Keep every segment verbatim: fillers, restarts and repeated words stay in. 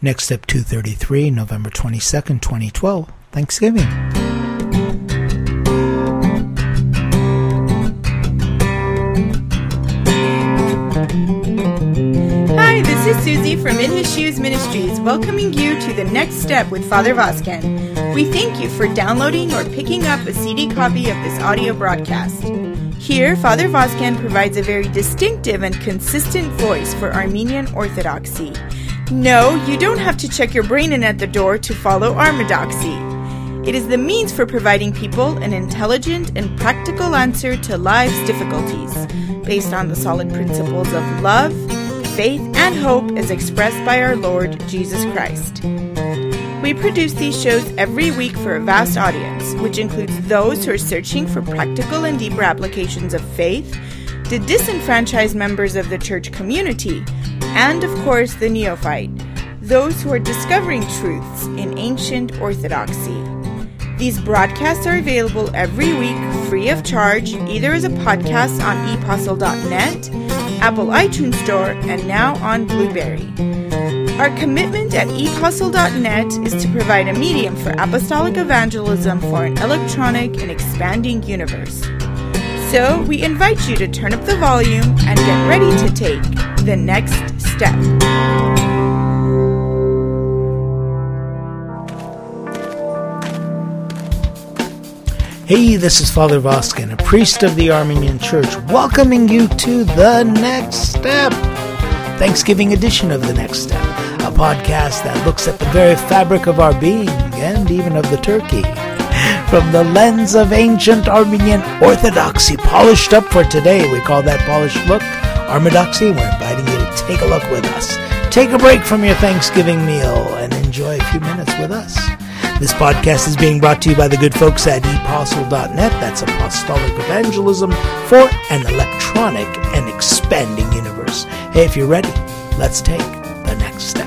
Next Step two thirty-three, November twenty-second, twenty twelve, Thanksgiving. Hi, this is Susie from In His Shoes Ministries, welcoming you to the Next Step with Father Vazquez. We thank you for downloading or picking up a C D copy of this audio broadcast. Here, Father Vazquez provides a very distinctive and consistent voice for Armenian Orthodoxy. No, you don't have to check your brain in at the door to follow Armadoxy. It is the means for providing people an intelligent and practical answer to life's difficulties, based on the solid principles of love, faith, and hope as expressed by our Lord Jesus Christ. We produce these shows every week for a vast audience, which includes those who are searching for practical and deeper applications of faith, the disenfranchised members of the church community, and of course the neophyte, those who are discovering truths in ancient orthodoxy. These broadcasts are available every week free of charge, either as a podcast on e apostle dot net, Apple iTunes Store, and now on Blueberry. Our commitment at e apostle dot net is to provide a medium for apostolic evangelism for an electronic and expanding universe. So we invite you to turn up the volume and get ready to take the next step. Hey, this is Father Vazquez, a priest of the Armenian Church, welcoming you to The Next Step, Thanksgiving edition of The Next Step, a podcast that looks at the very fabric of our being and even of the turkey from the lens of ancient Armenian Orthodoxy, polished up for today. We call that polished look Armadoxy. We're inviting you to take a look with us. Take a break from your Thanksgiving meal and enjoy a few minutes with us. This podcast is being brought to you by the good folks at e apostle dot net. That's apostolic evangelism for an electronic and expanding universe. Hey, if you're ready, let's take the next step.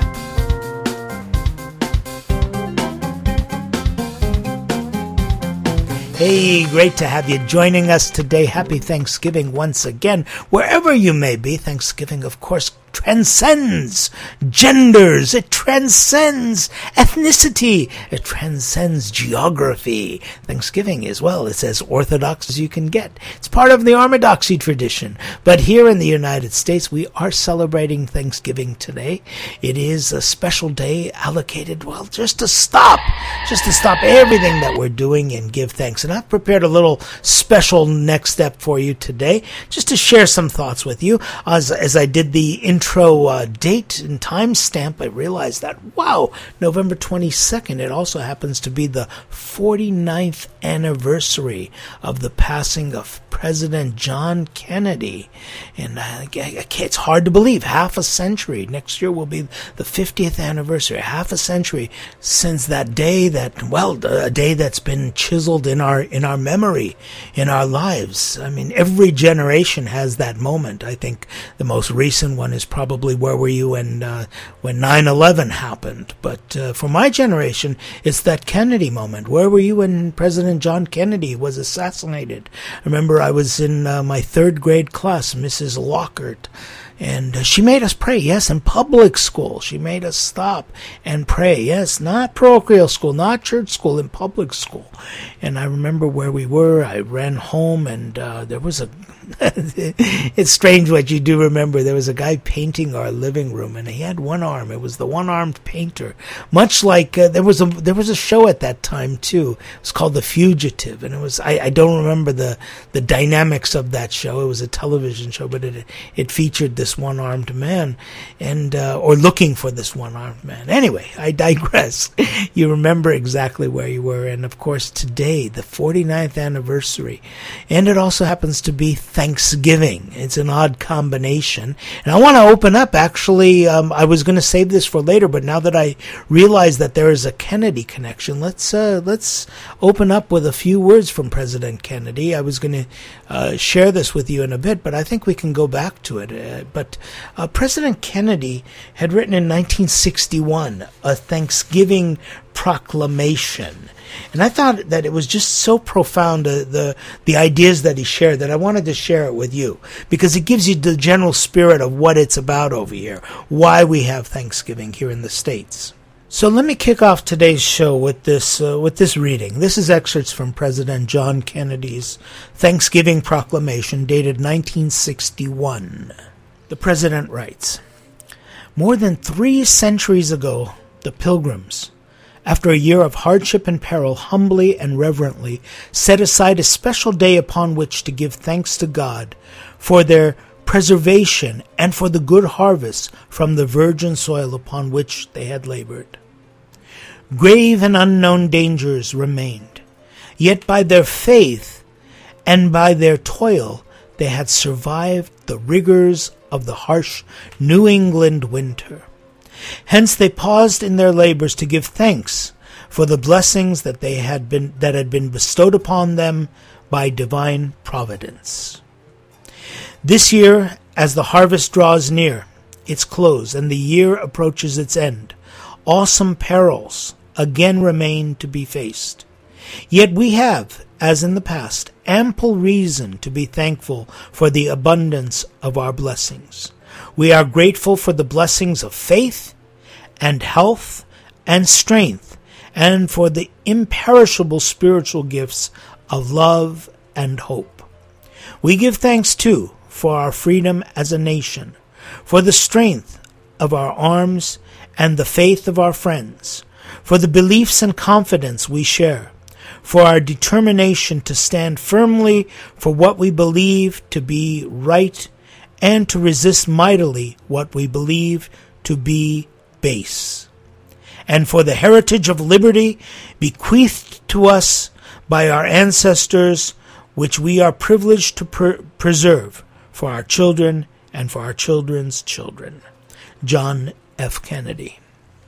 Hey, great to have you joining us today. Happy Thanksgiving once again. Wherever you may be, Thanksgiving, of course, transcends genders. It transcends ethnicity. It transcends geography. Thanksgiving is, well, it's as orthodox as you can get. It's part of the Armadoxy tradition. But here in the United States, we are celebrating Thanksgiving today. It is a special day allocated, well, just to stop, just to stop everything that we're doing and give thanks. And I've prepared a little special next step for you today, just to share some thoughts with you. As, as I did the intro uh, date and time stamp, I realized that, wow, November twenty-second, it also happens to be the forty-ninth anniversary of the passing of President John Kennedy. And uh, it's hard to believe, half a century. Next year will be the fiftieth anniversary, half a century since that day that, well, a day that's been chiseled in our in our memory, in our lives. I mean, every generation has that moment. I think the most recent one is probably where were you when uh, when nine eleven happened. But uh, for my generation, it's that Kennedy moment. Where were you when President John Kennedy was assassinated? I remember I was in uh, my third grade class, Missus Lockhart, and uh, she made us pray, yes, in public school. She made us stop and pray, yes, not parochial school, not church school, in public school. And I remember where we were. I ran home, and uh, there was a it's strange what you do remember. There was a guy painting our living room, and he had one arm. It was the one-armed painter. Much like uh, there was a there was a show at that time too. It was called The Fugitive, and it was I, I don't remember the the dynamics of that show. It was a television show, but it it featured this one-armed man, and uh, or looking for this one-armed man. Anyway, I digress. You remember exactly where you were, and of course today, the forty-ninth anniversary, and it also happens to be Thanksgiving. It's an odd combination. And I want to open up, actually, um, I was going to save this for later, but now that I realize that there is a Kennedy connection, let's uh, let's open up with a few words from President Kennedy. I was going to uh, share this with you in a bit, but I think we can go back to it. Uh, but uh, President Kennedy had written in nineteen sixty-one a Thanksgiving proclamation. And I thought that it was just so profound, uh, the the ideas that he shared, that I wanted to share it with you, because it gives you the general spirit of what it's about over here, why we have Thanksgiving here in the States. So let me kick off today's show with this uh, with this reading. This is excerpts from President John Kennedy's Thanksgiving Proclamation, dated nineteen sixty-one. The President writes, "More than three centuries ago, the Pilgrims, after a year of hardship and peril, humbly and reverently set aside a special day upon which to give thanks to God for their preservation and for the good harvest from the virgin soil upon which they had labored. Grave and unknown dangers remained, yet by their faith and by their toil they had survived the rigors of the harsh New England winter. Hence they paused in their labors to give thanks for the blessings that they had been that had been bestowed upon them by divine providence. This year, as the harvest draws near its close and the year approaches its end, awesome perils again remain to be faced. Yet we have, as in the past, ample reason to be thankful for the abundance of our blessings. We are grateful for the blessings of faith and health and strength, and for the imperishable spiritual gifts of love and hope. We give thanks, too, for our freedom as a nation, for the strength of our arms and the faith of our friends, for the beliefs and confidence we share, for our determination to stand firmly for what we believe to be right and to resist mightily what we believe to be base, and for the heritage of liberty bequeathed to us by our ancestors, which we are privileged to per- preserve for our children and for our children's children." John F. Kennedy.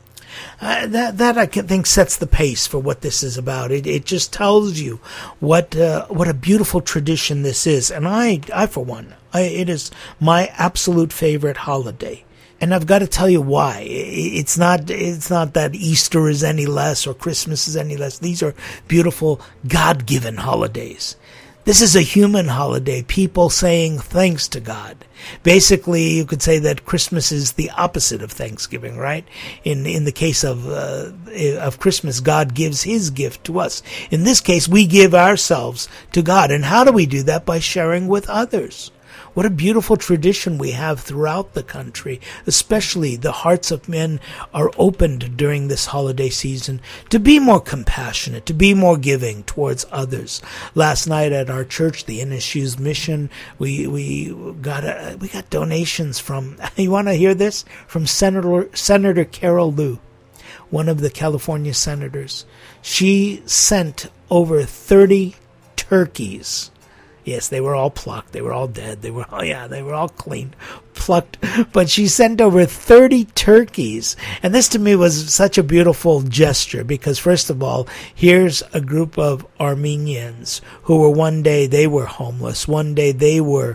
Uh, that that I think sets the pace for what this is about. It it just tells you what uh, what a beautiful tradition this is, and I I for one, I, it is my absolute favorite holiday. And I've got to tell you why. It's not it's not that Easter is any less or Christmas is any less. These are beautiful God-given holidays. This is a human holiday, people saying thanks to God. Basically, you could say that Christmas is the opposite of Thanksgiving, right? In in the case of uh, of Christmas, God gives his gift to us. In this case, we give ourselves to God. And how do we do that? By sharing with others. What a beautiful tradition we have throughout the country. Especially the hearts of men are opened during this holiday season to be more compassionate, to be more giving towards others. Last night at our church, the N S U's mission, we we got a, we got donations from, you want to hear this? From Senator Senator Carol Liu, one of the California senators. She sent over thirty turkeys. Yes, they were all plucked. They were all dead. They were, oh yeah, they were all clean, plucked. But she sent over thirty turkeys. And this to me was such a beautiful gesture because, first of all, here's a group of Armenians who were one day they were homeless. One day they were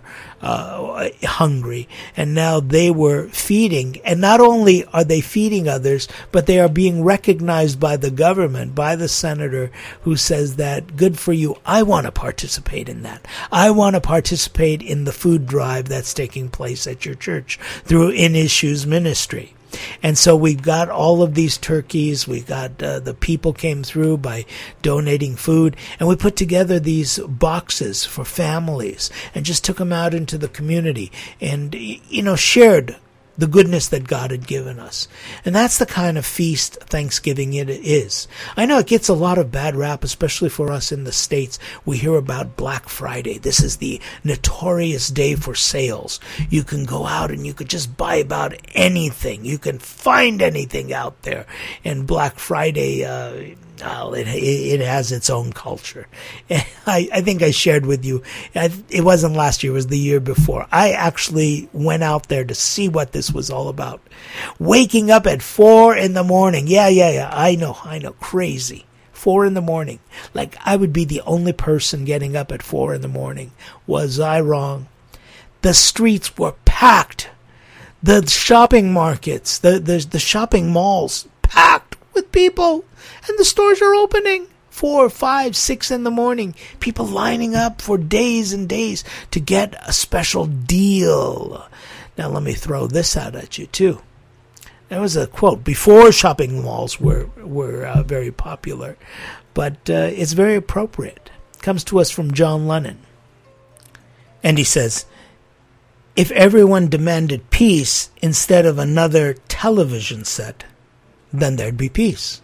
uh, hungry. And now they were feeding. And not only are they feeding others, but they are being recognized by the government, by the senator who says that, good for you, I want to participate in that. I want to participate in the food drive that's taking place at your church through In Issues Ministry. And so we've got all of these turkeys. We got uh, the people came through by donating food, and we put together these boxes for families and just took them out into the community and, you know, shared the goodness that God had given us. And that's the kind of feast Thanksgiving it is. I know it gets a lot of bad rap, especially for us in the States. We hear about Black Friday. This is the notorious day for sales. You can go out and you could just buy about anything. You can find anything out there. And Black Friday, uh, Well, it it has its own culture. I, I think I shared with you, it wasn't last year, it was the year before. I actually went out there to see what this was all about. Waking up at four in the morning. Yeah, yeah, yeah. I know, I know. Crazy. Four in the morning. Like I would be the only person getting up at four in the morning. Was I wrong? The streets were packed. The shopping markets, the, the, the shopping malls packed with people, and the stores are opening. Four, five, six in the morning. People lining up for days and days to get a special deal. Now let me throw this out at you too. There was a quote before shopping malls were were uh, very popular, but uh, it's very appropriate. It comes to us from John Lennon, and he says, "If everyone demanded peace instead of another television set, then there'd be peace."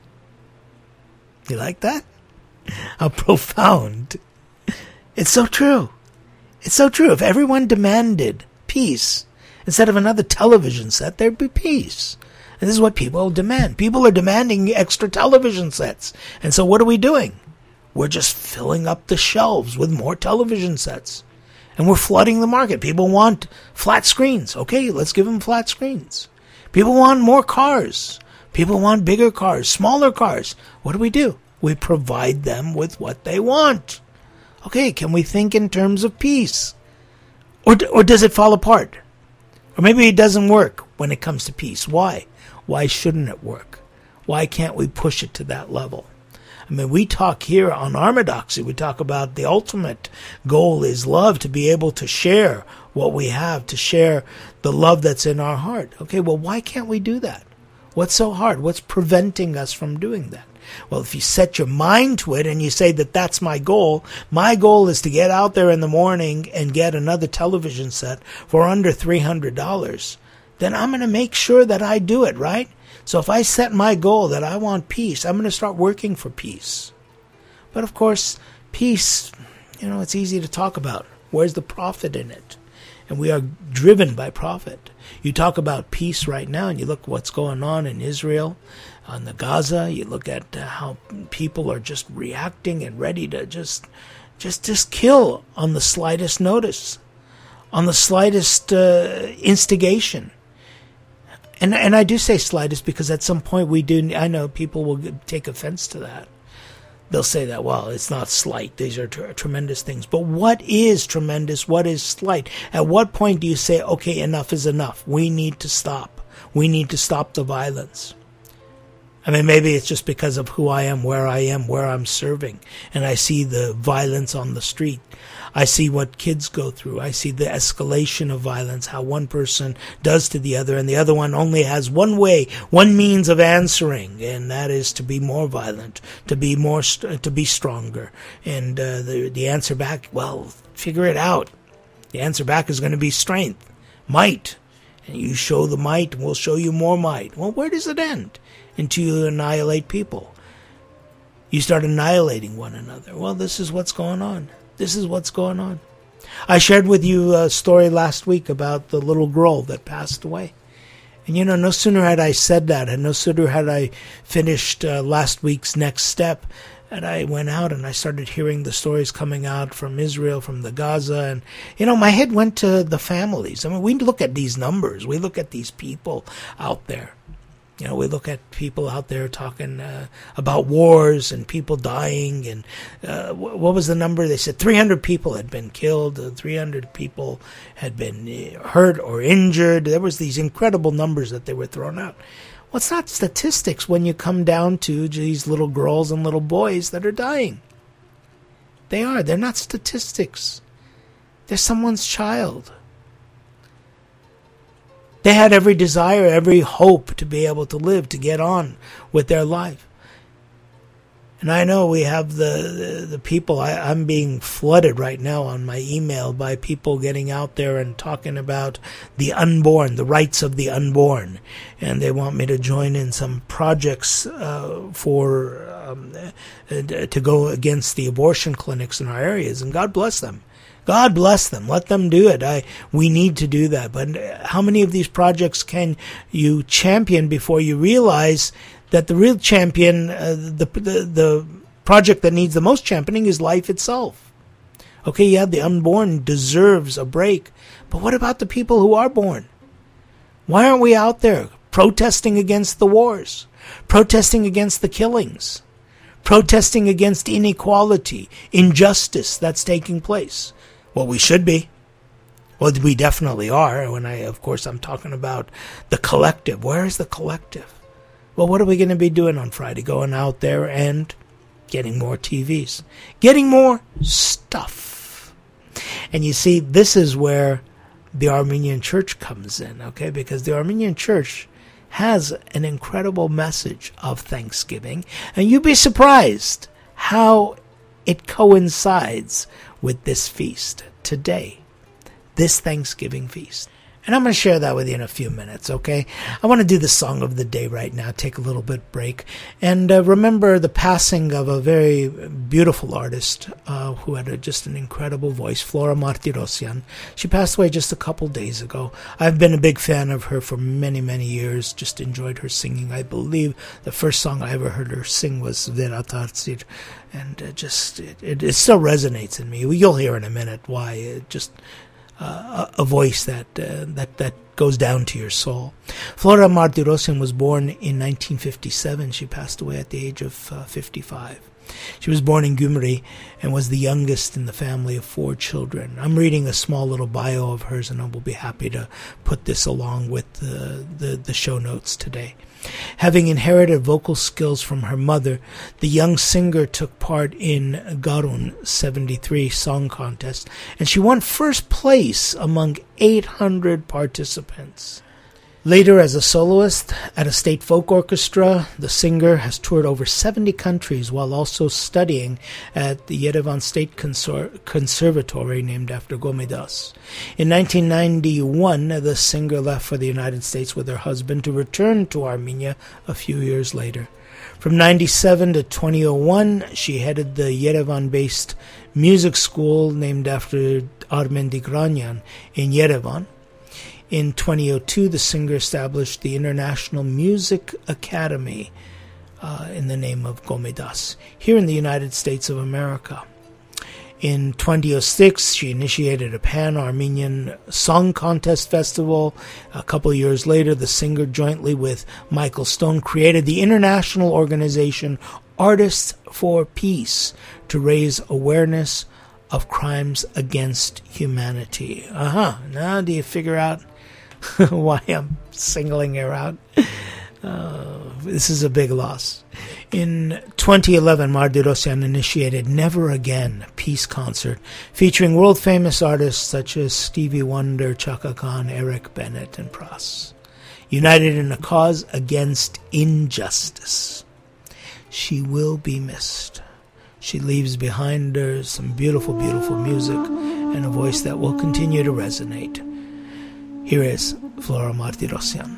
You like that? How profound. It's so true. It's so true. If everyone demanded peace instead of another television set, there'd be peace. And this is what people demand. People are demanding extra television sets. And so what are we doing? We're just filling up the shelves with more television sets. And we're flooding the market. People want flat screens. Okay, let's give them flat screens. People want more cars. People want bigger cars, smaller cars. What do we do? We provide them with what they want. Okay, can we think in terms of peace? Or, or does it fall apart? Or maybe it doesn't work when it comes to peace. Why? Why shouldn't it work? Why can't we push it to that level? I mean, we talk here on Orthodoxy, we talk about the ultimate goal is love, to be able to share what we have, to share the love that's in our heart. Okay, well, why can't we do that? What's so hard? What's preventing us from doing that? Well, if you set your mind to it and you say that that's my goal, my goal is to get out there in the morning and get another television set for under three hundred dollars, then I'm going to make sure that I do it, right? So if I set my goal that I want peace, I'm going to start working for peace. But of course, peace, you know, it's easy to talk about. Where's the profit in it? And we are driven by profit. You talk about peace right now, and you look what's going on in Israel, on the Gaza. You look at uh, how people are just reacting and ready to just, just, just kill on the slightest notice, on the slightest uh, instigation. And and I do say slightest because at some point we do. I know people will take offense to that. They'll say that, well, it's not slight. These are tr- tremendous things. But what is tremendous? What is slight? At what point do you say, okay, enough is enough? We need to stop. We need to stop the violence. I mean, maybe it's just because of who I am, where I am, where I'm serving. And I see the violence on the street. I see what kids go through. I see the escalation of violence, how one person does to the other, and the other one only has one way, one means of answering, and that is to be more violent, to be more, st- to be stronger. And uh, the the answer back, well, figure it out. The answer back is going to be strength, might, and you show the might, and we'll show you more might. Well, where does it end? Until you annihilate people. You start annihilating one another. Well, this is what's going on. This is what's going on. I shared with you a story last week about the little girl that passed away. And, you know, no sooner had I said that, and no sooner had I finished uh, last week's Next Step, and I went out and I started hearing the stories coming out from Israel, from the Gaza. And, you know, my head went to the families. I mean, we look at these numbers. We look at these people out there. You know, we look at people out there talking uh, about wars and people dying. And uh, what was the number? They said three hundred people had been killed. Uh, three hundred people had been hurt or injured. There was these incredible numbers that they were throwing out. Well, it's not statistics when you come down to these little girls and little boys that are dying. They are. They're not statistics. They're someone's child. They had every desire, every hope to be able to live, to get on with their life. And I know we have the the, the people, I, I'm being flooded right now on my email by people getting out there and talking about the unborn, the rights of the unborn. And they want me to join in some projects uh, for um, to go against the abortion clinics in our areas. And God bless them. God bless them. Let them do it. I, we need to do that. But how many of these projects can you champion before you realize that the real champion, uh, the, the the project that needs the most championing is life itself? Okay, yeah, the unborn deserves a break. But what about the people who are born? Why aren't we out there protesting against the wars, protesting against the killings, protesting against inequality, injustice that's taking place? Well, we should be. Well, we definitely are. When I, of course, I'm talking about the collective. Where is the collective? Well, what are we going to be doing on Friday? Going out there and getting more T Vs. Getting more stuff. And you see, this is where the Armenian Church comes in, okay? Because the Armenian Church has an incredible message of Thanksgiving, and you'd be surprised how it coincides with this feast today, this Thanksgiving feast. And I'm going to share that with you in a few minutes, okay? I want to do the song of the day right now, take a little bit break, and uh, remember the passing of a very beautiful artist uh, who had a, just an incredible voice, Flora Martirosyan. She passed away just a couple days ago. I've been a big fan of her for many, many years, just enjoyed her singing. I believe the first song I ever heard her sing was Vera Tarsir, and uh, just, it, it, it still resonates in me. You'll hear in a minute why. It just... Uh, a, a voice that uh, that that goes down to your soul. Flora Martirosyan was born in nineteen fifty-seven. She passed away at the age of uh, fifty-five. She was born in Gyumri and was the youngest in the family of four children. I'm reading a small little bio of hers, and I will be happy to put this along with the, the, the show notes today. Having inherited vocal skills from her mother, the young singer took part in Garun seventy-three song contest, and she won first place among eight hundred participants. Later, as a soloist at a state folk orchestra, the singer has toured over seventy countries while also studying at the Yerevan State Consor- Conservatory named after Gomidas. In nineteen ninety-one, the singer left for the United States with her husband to return to Armenia a few years later. From ninety-seven to two thousand one, she headed the Yerevan-based music school named after Armen Digranyan in Yerevan. In two thousand two, the singer established the International Music Academy uh, in the name of Gomidas here in the United States of America. In two thousand six, she initiated a Pan-Armenian Song Contest Festival. A couple of years later, the singer, jointly with Michael Stone, created the international organization Artists for Peace to raise awareness of crimes against humanity. Uh-huh. Now do you figure out why I'm singling her out? Uh, this is a big loss. In twenty eleven, Martirosyan initiated Never Again Peace Concert, featuring world-famous artists such as Stevie Wonder, Chaka Khan, Eric Bennett, and Pras, united in a cause against injustice. She will be missed. She leaves behind her some beautiful, beautiful music and a voice that will continue to resonate. Here is Flora Martirosyan.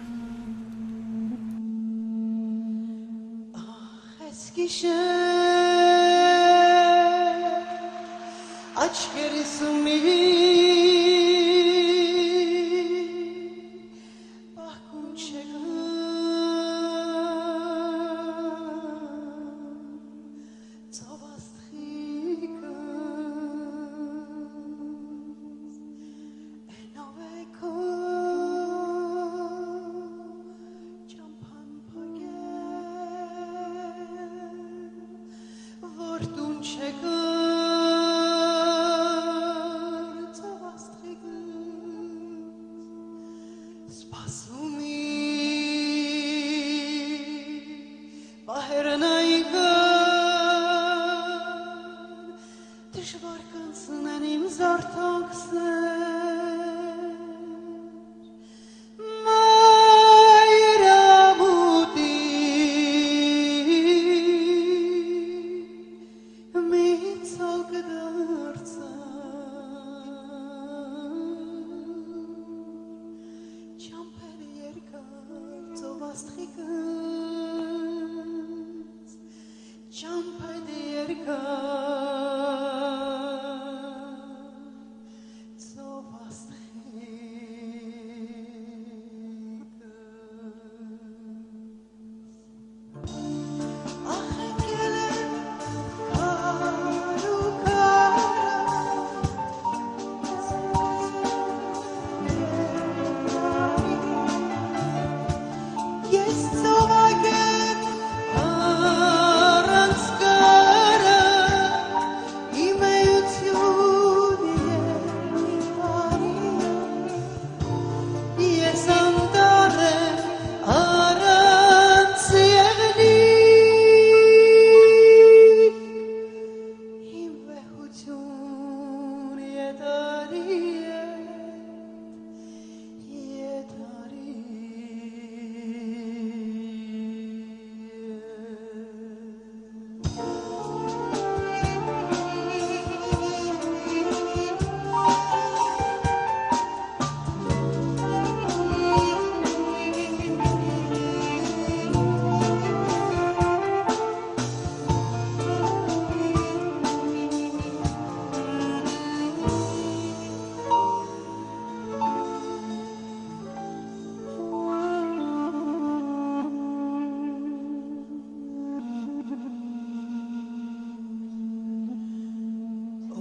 Yes,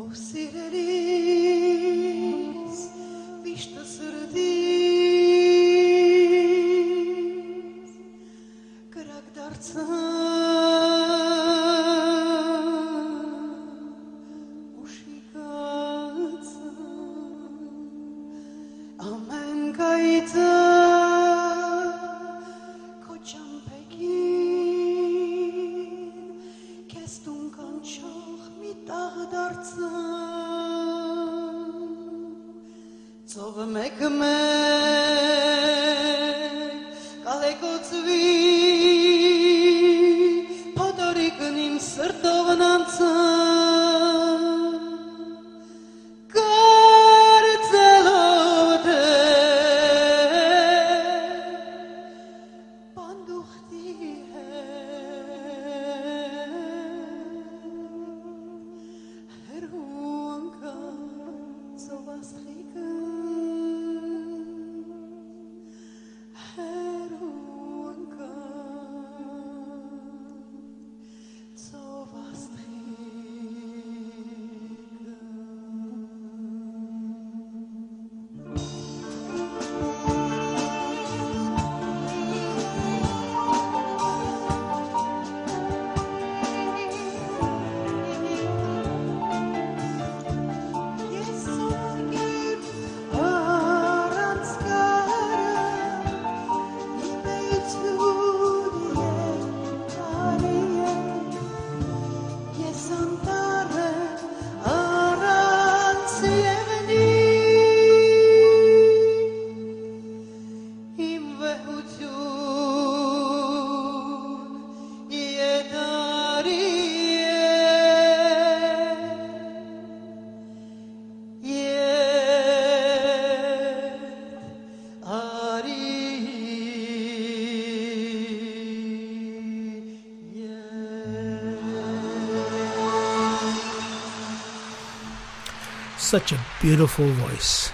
Such a beautiful voice.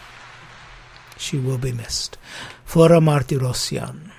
She will be missed. Flora Martirosyan,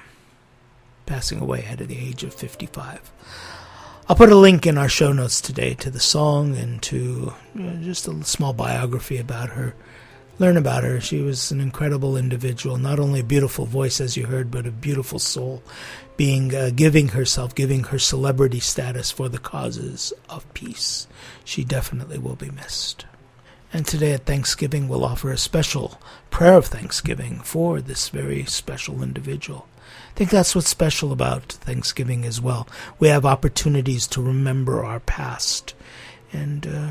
passing away at the age of fifty-five. I'll put a link in our show notes today to the song and to you know, just a small biography about her. Learn about her. She was an incredible individual, not only a beautiful voice, as you heard, but a beautiful soul, being uh, giving herself, giving her celebrity status for the causes of peace. She definitely will be missed. And today at Thanksgiving, we'll offer a special prayer of thanksgiving for this very special individual. I think that's what's special about Thanksgiving as well. We have opportunities to remember our past. And uh,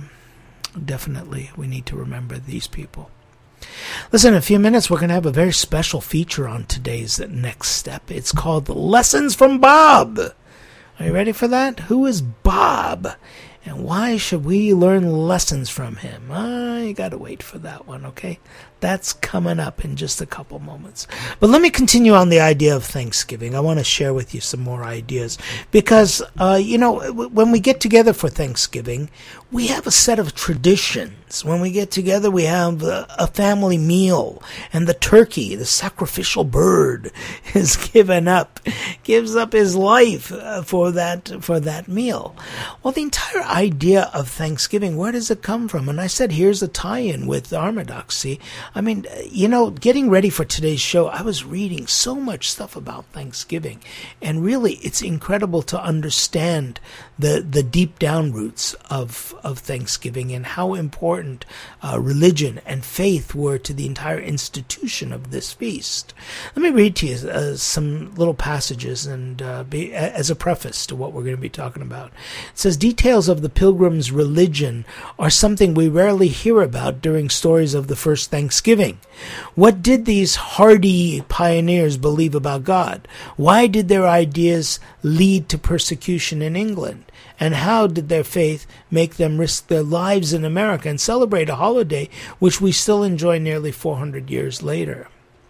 definitely we need to remember these people. Listen, in a few minutes, we're going to have a very special feature on today's Next Step. It's called Lessons from Bob. Are you ready for that? Who is Bob? And why should we learn lessons from him? Uh, you got to wait for that one, okay? That's coming up in just a couple moments. But let me continue on the idea of Thanksgiving. I want to share with you some more ideas. Because, uh, you know, w- when we get together for Thanksgiving, we have a set of traditions. When we get together, we have a, a family meal. And the turkey, the sacrificial bird, is given up, gives up his life uh, for that for that meal. Well, the entire idea of Thanksgiving, where does it come from? And I said, here's a tie-in with Armadoxy. I mean, you know, getting ready for today's show, I was reading so much stuff about Thanksgiving. And really, it's incredible to understand the, the deep down roots of, of Thanksgiving and how important uh, religion and faith were to the entire institution of this feast. Let me read to you uh, some little passages and uh, be, as a preface to what we're going to be talking about. It says, details of the pilgrims' religion are something we rarely hear about during stories of the first Thanksgiving. What did these hardy pioneers believe about God? Why did their ideas lead to persecution in England? And how did their faith make them risk their lives in America and celebrate a holiday which we still enjoy nearly four hundred years later?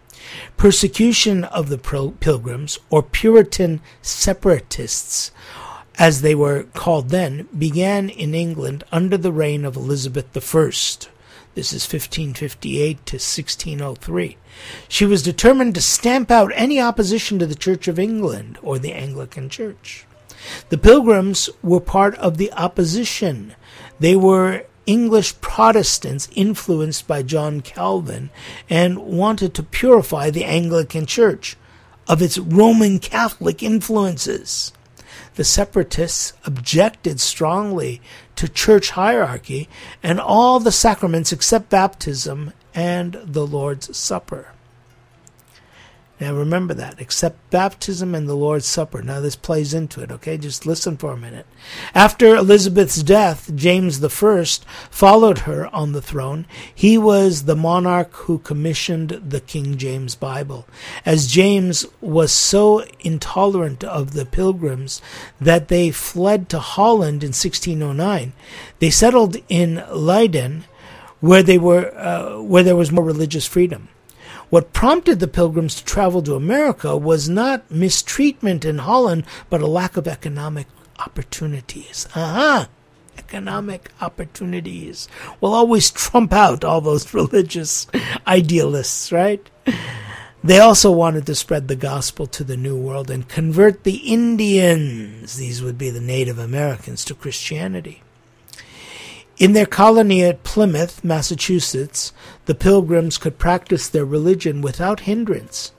Persecution of the Pilgrims, or Puritan separatists, as they were called then, began in England under the reign of Elizabeth the First. This is fifteen fifty-eight to sixteen oh three. She was determined to stamp out any opposition to the Church of England, or the Anglican Church. The Pilgrims were part of the opposition. They were English Protestants influenced by John Calvin and wanted to purify the Anglican Church of its Roman Catholic influences. The separatists objected strongly to church hierarchy and all the sacraments except baptism and the Lord's Supper. Now remember that, except baptism and the Lord's Supper. Now this plays into it, okay? Just listen for a minute. After Elizabeth's death, James the First followed her on the throne. He was the monarch who commissioned the King James Bible. As James was so intolerant of the Pilgrims that they fled to Holland in sixteen oh nine, they settled in Leiden, where they were, uh, where there was more religious freedom. What prompted the Pilgrims to travel to America was not mistreatment in Holland, but a lack of economic opportunities. Uh-huh. Economic opportunities will always trump out all those religious idealists, right? They also wanted to spread the gospel to the New World and convert the Indians, these would be the Native Americans, to Christianity. In their colony at Plymouth, Massachusetts, the Pilgrims could practice their religion without hindrance.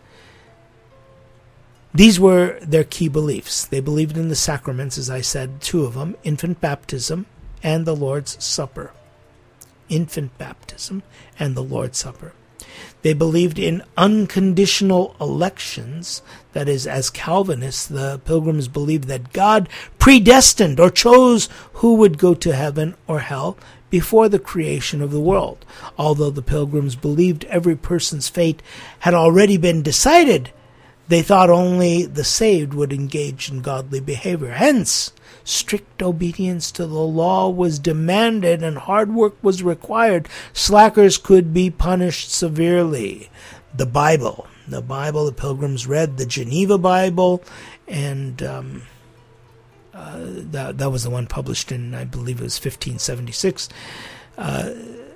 These were their key beliefs. They believed in the sacraments, as I said, two of them, infant baptism and the Lord's Supper. Infant baptism and the Lord's Supper. They believed in unconditional elections. That is, as Calvinists, the Pilgrims believed that God predestined or chose who would go to heaven or hell before the creation of the world. Although the Pilgrims believed every person's fate had already been decided, they thought only the saved would engage in godly behavior. Hence, strict obedience to the law was demanded and hard work was required. Slackers could be punished severely. The Bible. The Bible, the Pilgrims read the Geneva Bible, and um, uh, that, that was the one published in, I believe it was fifteen seventy-six. Uh,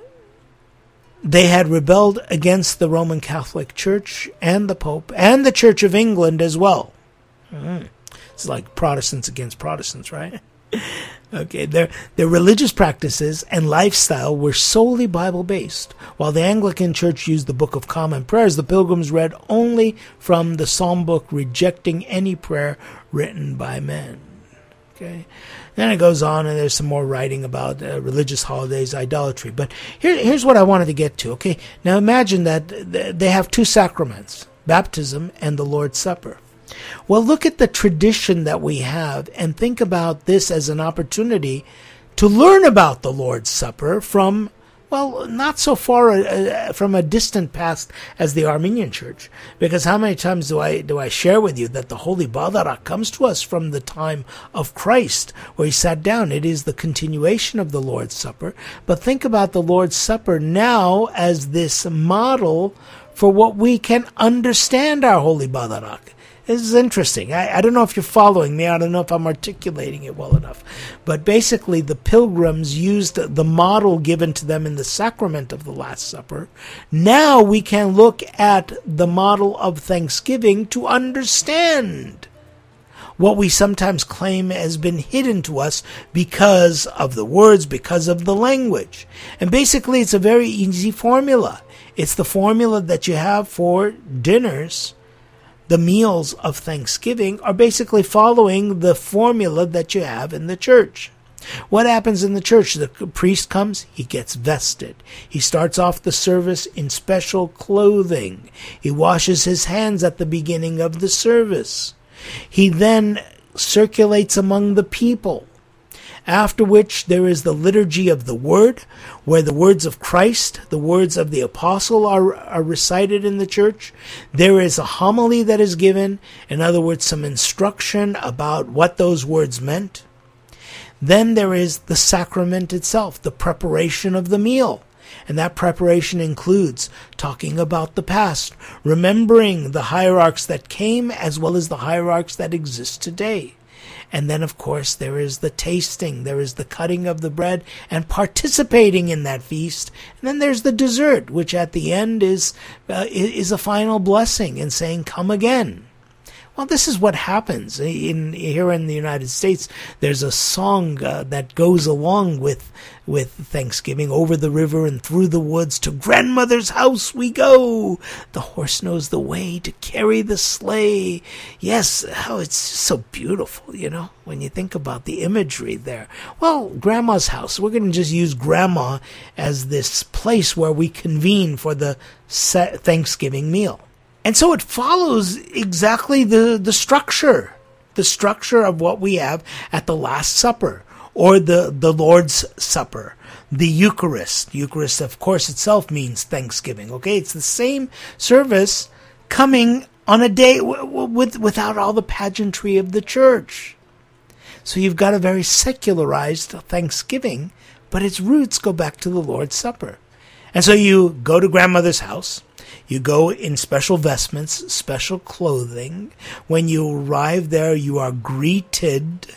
they had rebelled against the Roman Catholic Church and the Pope and the Church of England as well. Mm. It's like Protestants against Protestants, right? Okay, their their religious practices and lifestyle were solely Bible-based. While the Anglican Church used the Book of Common Prayers, the Pilgrims read only from the Psalm book, rejecting any prayer written by men. Okay, then it goes on, and there's some more writing about uh, religious holidays, idolatry. But here, here's what I wanted to get to. Okay, now imagine that they have two sacraments, baptism and the Lord's Supper. Well, look at the tradition that we have and think about this as an opportunity to learn about the Lord's Supper from, well, not so far uh, from a distant past as the Armenian Church. Because how many times do I do I share with you that the Holy Badarak comes to us from the time of Christ, where he sat down. It is the continuation of the Lord's Supper. But think about the Lord's Supper now as this model for what we can understand our Holy Badarak. This is interesting. I, I don't know if you're following me. I don't know if I'm articulating it well enough. But basically, the Pilgrims used the model given to them in the sacrament of the Last Supper. Now we can look at the model of Thanksgiving to understand what we sometimes claim has been hidden to us because of the words, because of the language. And basically, it's a very easy formula. It's the formula that you have for dinners. The meals of Thanksgiving are basically following the formula that you have in the church. What happens in the church? The priest comes, he gets vested. He starts off the service in special clothing. He washes his hands at the beginning of the service. He then circulates among the people. After which there is the liturgy of the word, where the words of Christ, the words of the apostle are, are recited in the church. There is a homily that is given, in other words, some instruction about what those words meant. Then there is the sacrament itself, the preparation of the meal. And that preparation includes talking about the past, remembering the hierarchs that came as well as the hierarchs that exist today. And then, of course, there is the tasting, there is the cutting of the bread and participating in that feast. And then there's the dessert, which at the end is uh, is a final blessing and saying, come again. Well, this is what happens. In, here in the United States, there's a song uh, that goes along with with Thanksgiving. Over the river and through the woods, to grandmother's house we go. The horse knows the way to carry the sleigh. Yes, oh, it's so beautiful, you know, when you think about the imagery there. Well, grandma's house. We're going to just use grandma as this place where we convene for the Thanksgiving meal. And so it follows exactly the, the structure, the structure of what we have at the Last Supper or the, the Lord's Supper, the Eucharist. Eucharist, of course, itself means Thanksgiving. Okay, it's the same service coming on a day w- w- with, without all the pageantry of the church. So you've got a very secularized Thanksgiving, but its roots go back to the Lord's Supper. And so you go to grandmother's house. You go in special vestments, special clothing. When you arrive there, you are greeted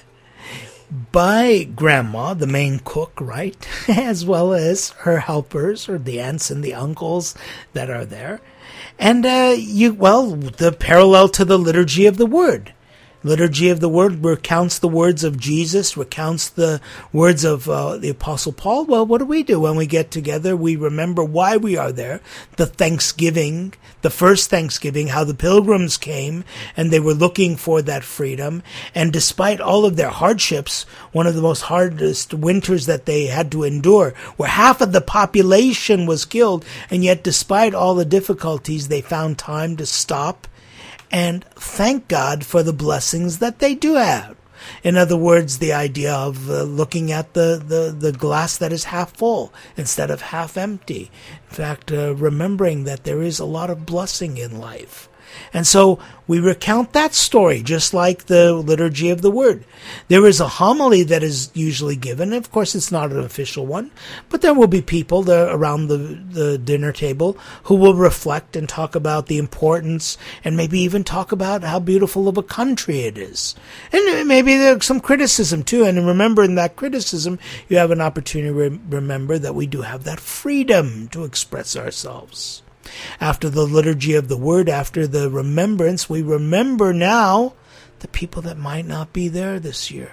by grandma, the main cook, right? As well as her helpers, or the aunts and the uncles that are there. And, uh, you, well, the parallel to the liturgy of the word. Liturgy of the Word recounts the words of Jesus, recounts the words of uh, the Apostle Paul. Well, what do we do when we get together? We remember why we are there, the Thanksgiving, the first Thanksgiving, how the pilgrims came and they were looking for that freedom. And despite all of their hardships, one of the most hardest winters that they had to endure, where half of the population was killed, and yet despite all the difficulties, they found time to stop and thank God for the blessings that they do have. In other words, the idea of uh, looking at the, the, the glass that is half full instead of half empty. In fact, uh, remembering that there is a lot of blessing in life. And so we recount that story, just like the Liturgy of the Word. There is a homily that is usually given. Of course, it's not an official one, but there will be people there around the, the dinner table who will reflect and talk about the importance and maybe even talk about how beautiful of a country it is. And maybe there's some criticism too. And remember, in that criticism, you have an opportunity to re- remember that we do have that freedom to express ourselves. After the Liturgy of the Word, after the remembrance, we remember now the people that might not be there this year.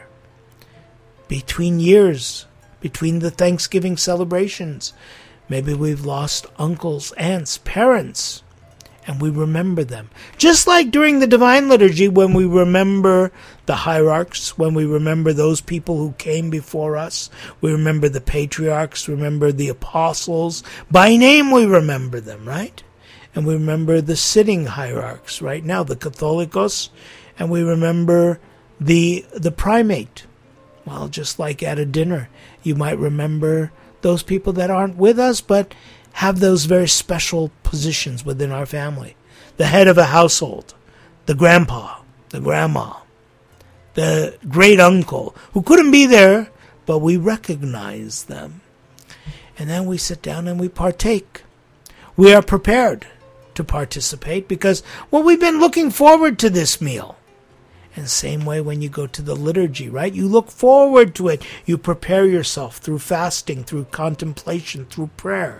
Between years, between the Thanksgiving celebrations, maybe we've lost uncles, aunts, parents, and we remember them. Just like during the Divine Liturgy, when we remember the hierarchs, when we remember those people who came before us, we remember the patriarchs, remember the apostles. By name we remember them, right? And we remember the sitting hierarchs right now, the Catholicos, and we remember the the primate. Well, just like at a dinner, you might remember those people that aren't with us, but have those very special positions within our family. The head of a household, the grandpa, the grandma, the great uncle, who couldn't be there, but we recognize them. And then we sit down and we partake. We are prepared to participate because, well, we've been looking forward to this meal. And the same way when you go to the liturgy, right? You look forward to it. You prepare yourself through fasting, through contemplation, through prayer.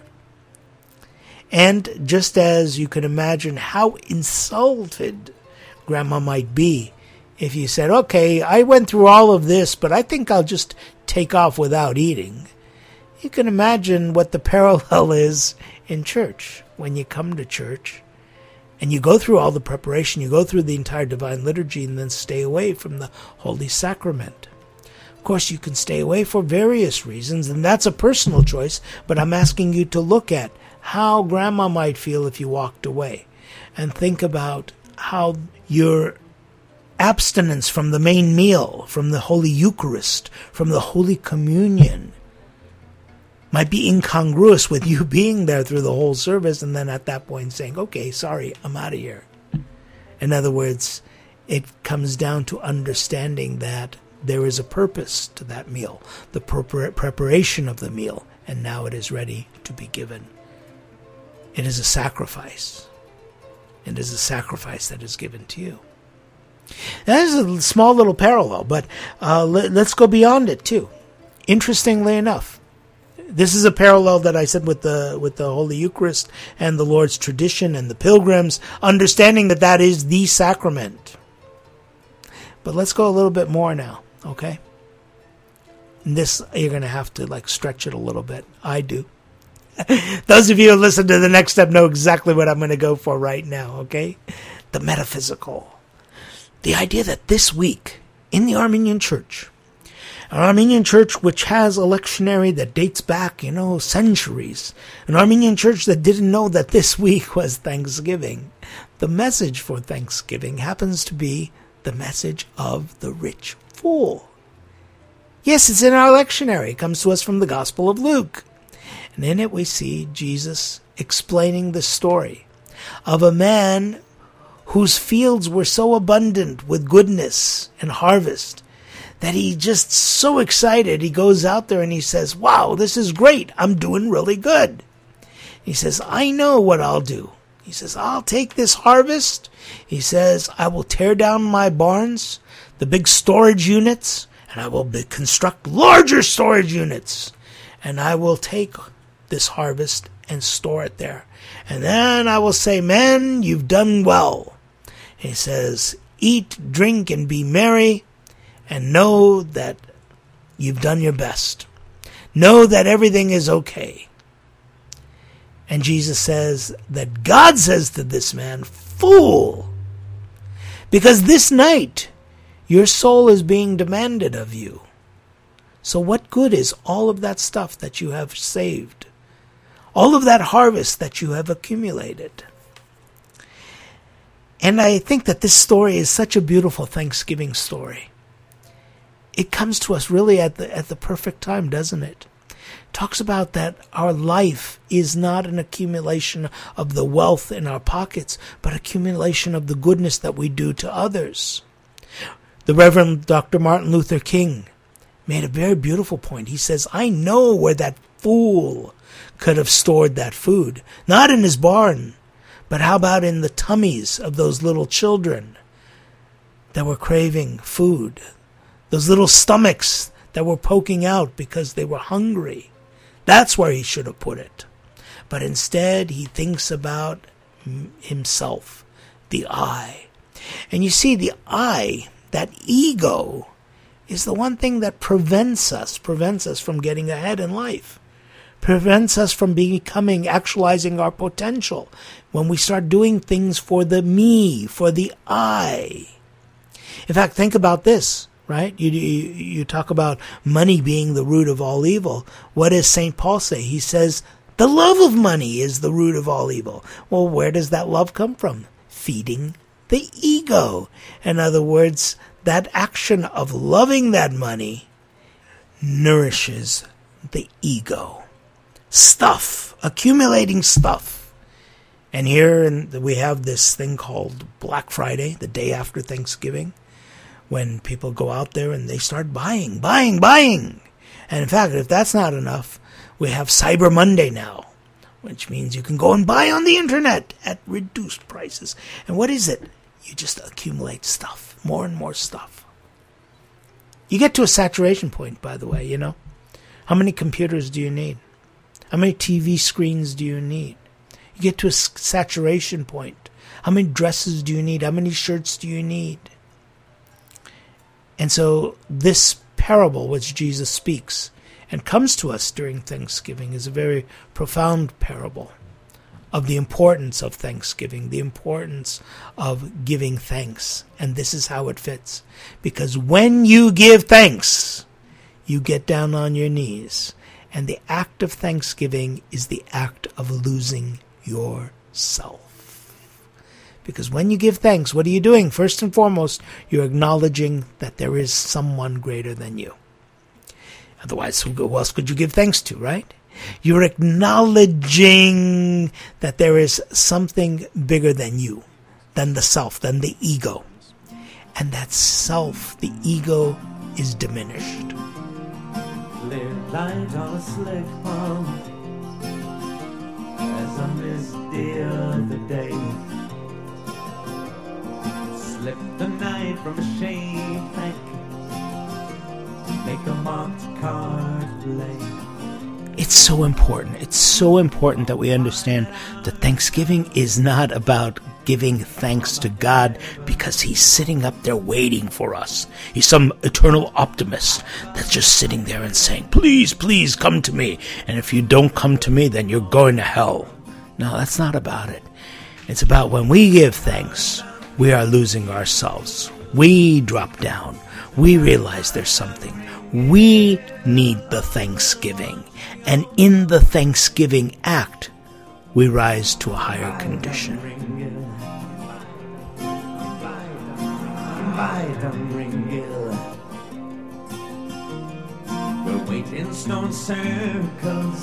And just as you can imagine how insulted Grandma might be if you said, okay, I went through all of this, but I think I'll just take off without eating. You can imagine what the parallel is in church. When you come to church and you go through all the preparation, you go through the entire Divine Liturgy and then stay away from the Holy Sacrament. Of course, you can stay away for various reasons, and that's a personal choice, but I'm asking you to look at how Grandma might feel if you walked away, and think about how your abstinence from the main meal, from the Holy Eucharist, from the Holy Communion, might be incongruous with you being there through the whole service and then at that point saying, okay, sorry, I'm out of here. In other words, it comes down to understanding that there is a purpose to that meal, the preparation of the meal, and now it is ready to be given. It is a sacrifice. It is a sacrifice that is given to you. That is a small little parallel, but uh, let, let's go beyond it too. Interestingly enough, this is a parallel that I said with the with the Holy Eucharist and the Lord's tradition and the pilgrims, understanding that that is the sacrament. But let's go a little bit more now, okay? And this, you're going to have to like stretch it a little bit. I do. Those of you who listen to the next step know exactly what I'm going to go for right now, okay? The metaphysical. The idea that this week in the Armenian Church, an Armenian Church which has a lectionary that dates back, you know, centuries, an Armenian Church that didn't know that this week was Thanksgiving, the message for Thanksgiving happens to be the message of the rich fool. Yes, it's in our lectionary. It comes to us from the Gospel of Luke. And in it we see Jesus explaining the story of a man whose fields were so abundant with goodness and harvest that he just so excited, he goes out there and he says, wow, this is great. I'm doing really good. He says, I know what I'll do. He says, I'll take this harvest. He says, I will tear down my barns, the big storage units, and I will be, construct larger storage units. And I will take this harvest and store it there. And then I will say, men, you've done well. He says, eat, drink, and be merry, and know that you've done your best. Know that everything is okay. And Jesus says that God says to this man, fool, because this night your soul is being demanded of you. So what good is all of that stuff that you have saved? All of that harvest that you have accumulated? And I think that this story is such a beautiful Thanksgiving story. It comes to us really at the at the perfect time, doesn't it? It talks about that our life is not an accumulation of the wealth in our pockets, but accumulation of the goodness that we do to others. The Reverend Doctor Martin Luther King made a very beautiful point. He says, I know where that fool could have stored that food. Not in his barn, but how about in the tummies of those little children that were craving food? Those little stomachs that were poking out because they were hungry. That's where he should have put it. But instead, he thinks about himself, the I. And you see, the I, that ego, is the one thing that prevents us, prevents us from getting ahead in life. Prevents us from becoming, actualizing our potential when we start doing things for the me, for the I. In fact, think about this, right? You, you, you talk about money being the root of all evil. What does Saint Paul say? He says, the love of money is the root of all evil. Well, where does that love come from? Feeding the ego. In other words, that action of loving that money nourishes the ego. Stuff, accumulating stuff. And here in, we have this thing called Black Friday, the day after Thanksgiving, when people go out there and they start buying, buying, buying. And in fact, if that's not enough, we have Cyber Monday now, which means you can go and buy on the internet at reduced prices. And what is it? You just accumulate stuff, more and more stuff. You get to a saturation point, by the way, you know. How many computers do you need? How many T V screens do you need? You get to a saturation point. How many dresses do you need? How many shirts do you need? And so this parable which Jesus speaks and comes to us during Thanksgiving is a very profound parable of the importance of Thanksgiving, the importance of giving thanks. And this is how it fits. Because when you give thanks, you get down on your knees. And the act of thanksgiving is the act of losing yourself. Because when you give thanks, what are you doing? First and foremost, you're acknowledging that there is someone greater than you. Otherwise, who else could you give thanks to, right? You're acknowledging that there is something bigger than you, than the self, than the ego. And that self, the ego, is diminished. Live light on a slick palm as I missed the other day. Slip the night from a shade bank, make a marked card play. It's so important. It's so important that we understand that Thanksgiving is not about giving thanks to God because he's sitting up there waiting for us. He's some eternal optimist that's just sitting there and saying, please, please come to me. And if you don't come to me, then you're going to hell. No, that's not about it. It's about when we give thanks, we are losing ourselves. We drop down. We realize there's something. We need the thanksgiving. And in the thanksgiving act, we rise to a higher condition. We'll wait in stone circles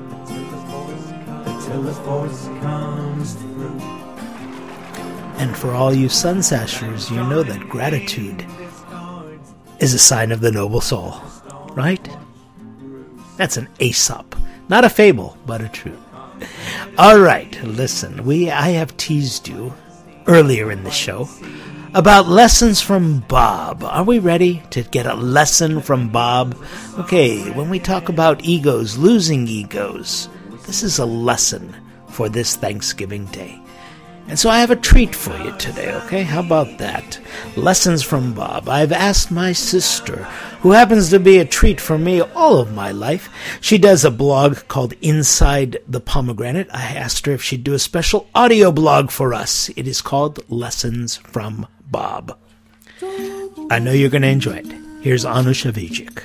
until the force comes through. And for all you Sunsashers, you know that gratitude is a sign of the noble soul, right? That's an Aesop, not a fable, but a truth. All right, listen, we I have teased you earlier in the show about lessons from Bob. Are we ready to get a lesson from Bob? Okay, when we talk about egos, losing egos, this is a lesson for this Thanksgiving Day. And so I have a treat for you today, okay? How about that? Lessons from Bob. I've asked my sister, who happens to be a treat for me all of my life. She does a blog called Inside the Pomegranate. I asked her if she'd do a special audio blog for us. It is called Lessons from Bob. I know you're going to enjoy it. Here's Anusha Vijik.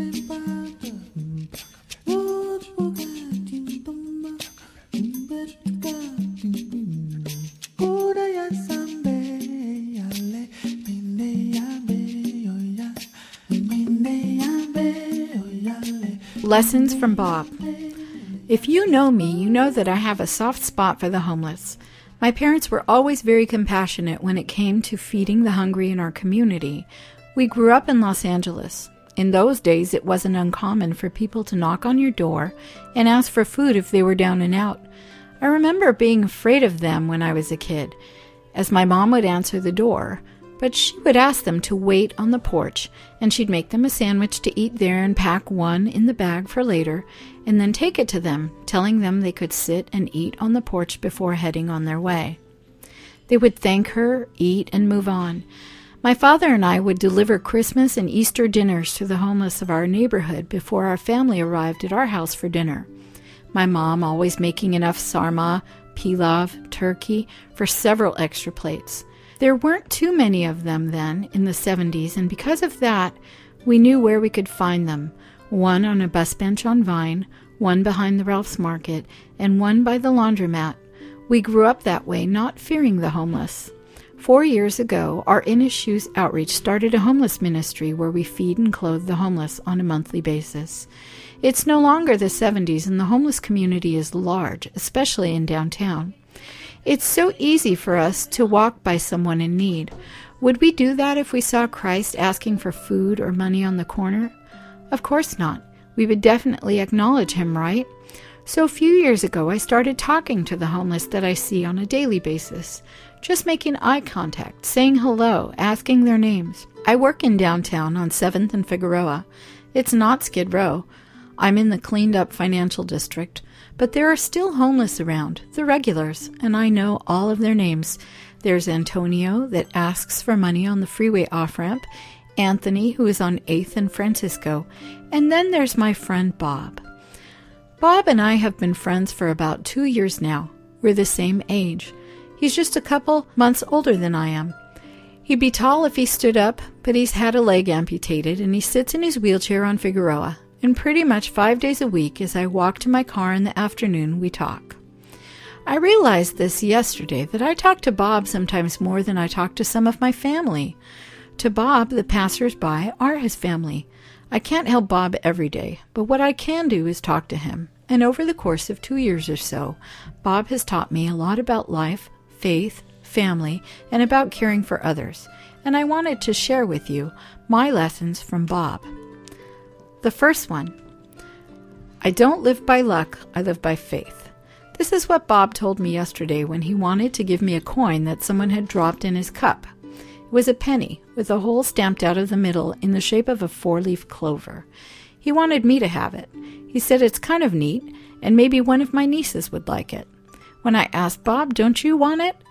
Lessons from Bob. If you know me, you know that I have a soft spot for the homeless. My parents were always very compassionate when it came to feeding the hungry in our community. We grew up in Los Angeles. In those days, it wasn't uncommon for people to knock on your door and ask for food if they were down and out. I remember being afraid of them when I was a kid, as my mom would answer the door, but she would ask them to wait on the porch, and she'd make them a sandwich to eat there and pack one in the bag for later, and then take it to them, telling them they could sit and eat on the porch before heading on their way. They would thank her, eat, and move on. My father and I would deliver Christmas and Easter dinners to the homeless of our neighborhood before our family arrived at our house for dinner. My mom always making enough sarma, pilaf, turkey for several extra plates. There weren't too many of them then in the seventies, and because of that, we knew where we could find them. One on a bus bench on Vine, one behind the Ralph's Market, and one by the laundromat. We grew up that way, not fearing the homeless. Four years ago, our In His Shoes outreach started a homeless ministry where we feed and clothe the homeless on a monthly basis. It's no longer the seventies, and the homeless community is large, especially in downtown. It's so easy for us to walk by someone in need. Would we do that if we saw Christ asking for food or money on the corner? Of course not. We would definitely acknowledge him, right? So a few years ago, I started talking to the homeless that I see on a daily basis, just making eye contact, saying hello, asking their names. I work in downtown on seventh and Figueroa. It's not Skid Row. I'm in the cleaned-up financial district, but there are still homeless around, the regulars, and I know all of their names. There's Antonio that asks for money on the freeway off-ramp, Anthony, who is on eighth and Francisco, and then there's my friend Bob. Bob and I have been friends for about two years now. We're the same age. He's just a couple months older than I am. He'd be tall if he stood up, but he's had a leg amputated, and he sits in his wheelchair on Figueroa. And pretty much five days a week, as I walk to my car in the afternoon, we talk. I realized this yesterday, that I talk to Bob sometimes more than I talk to some of my family. To Bob, the passers-by are his family. I can't help Bob every day, but what I can do is talk to him. And over the course of two years or so, Bob has taught me a lot about life, faith, family, and about caring for others. And I wanted to share with you my lessons from Bob. The first one, I don't live by luck, I live by faith. This is what Bob told me yesterday when he wanted to give me a coin that someone had dropped in his cup. It was a penny with a hole stamped out of the middle in the shape of a four-leaf clover. He wanted me to have it. He said it's kind of neat, and maybe one of my nieces would like it. When I asked Bob, don't you want it?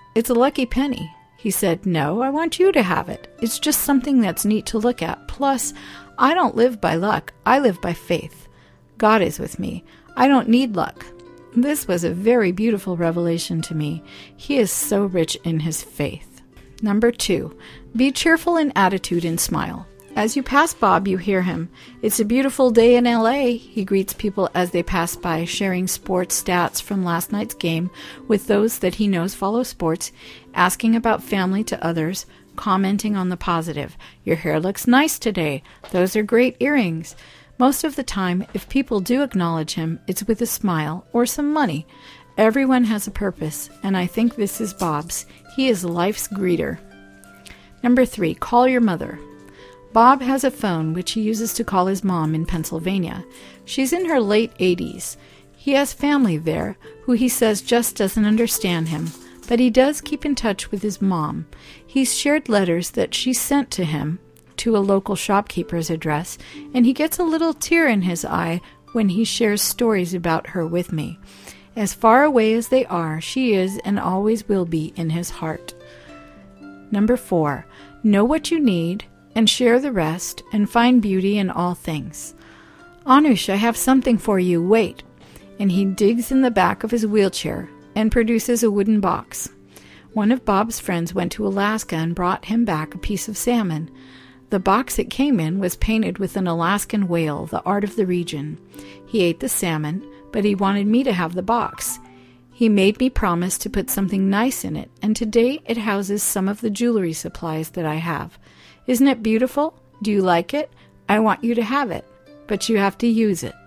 It's a lucky penny. He said, no, I want you to have it. It's just something that's neat to look at. Plus, I don't live by luck. I live by faith. God is with me. I don't need luck. This was a very beautiful revelation to me. He is so rich in his faith. Number two, be cheerful in attitude and smile. As you pass Bob, you hear him. It's a beautiful day in L A. He greets people as they pass by, sharing sports stats from last night's game with those that he knows follow sports, asking about family to others, commenting on the positive. Your hair looks nice today. Those are great earrings. Most of the time, if people do acknowledge him, it's with a smile or some money. Everyone has a purpose, and I think this is Bob's. He is life's greeter. Number three, call your mother. Bob has a phone which he uses to call his mom in Pennsylvania. She's in her late eighties. He has family there who he says just doesn't understand him, but he does keep in touch with his mom. He's shared letters that she sent to him to a local shopkeeper's address, and he gets a little tear in his eye when he shares stories about her with me. As far away as they are, she is and always will be in his heart. Number four, know what you need and share the rest, and find beauty in all things. Anush, I have something for you. Wait. And he digs in the back of his wheelchair and produces a wooden box. One of Bob's friends went to Alaska and brought him back a piece of salmon. The box it came in was painted with an Alaskan whale, the art of the region. He ate the salmon, but he wanted me to have the box. He made me promise to put something nice in it, and today it houses some of the jewelry supplies that I have. Isn't it beautiful? Do you like it? I want you to have it, but you have to use it.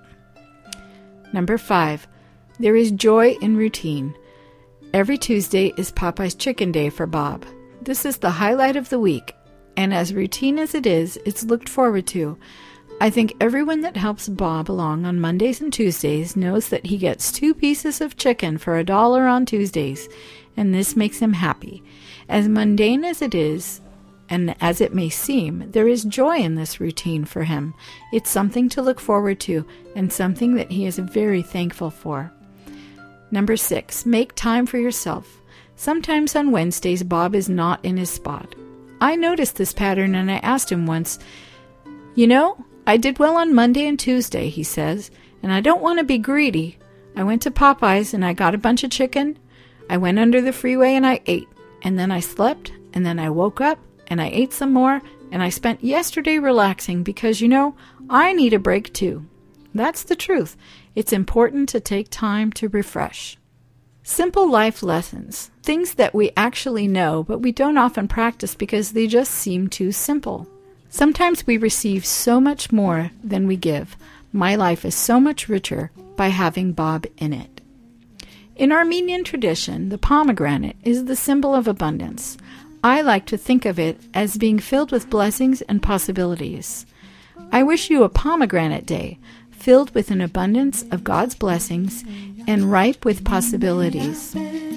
Number five, there is joy in routine. Every Tuesday is Popeye's Chicken Day for Bob. This is the highlight of the week, and as routine as it is, it's looked forward to. I think everyone that helps Bob along on Mondays and Tuesdays knows that he gets two pieces of chicken for a dollar on Tuesdays, and this makes him happy. As mundane as it is, and as it may seem, there is joy in this routine for him. It's something to look forward to, and something that he is very thankful for. Number six, make time for yourself. Sometimes on Wednesdays, Bob is not in his spot. I noticed this pattern, and I asked him once, you know, I did well on Monday and Tuesday, he says, and I don't want to be greedy. I went to Popeye's and I got a bunch of chicken. I went under the freeway and I ate, and then I slept, and then I woke up, and I ate some more, and I spent yesterday relaxing because, you know, I need a break too. That's the truth. It's important to take time to refresh. Simple life lessons, things that we actually know, but we don't often practice because they just seem too simple. Sometimes we receive so much more than we give. My life is so much richer by having Bob in it. In Armenian tradition, the pomegranate is the symbol of abundance. I like to think of it as being filled with blessings and possibilities. I wish you a pomegranate day, filled with an abundance of God's blessings and ripe with possibilities.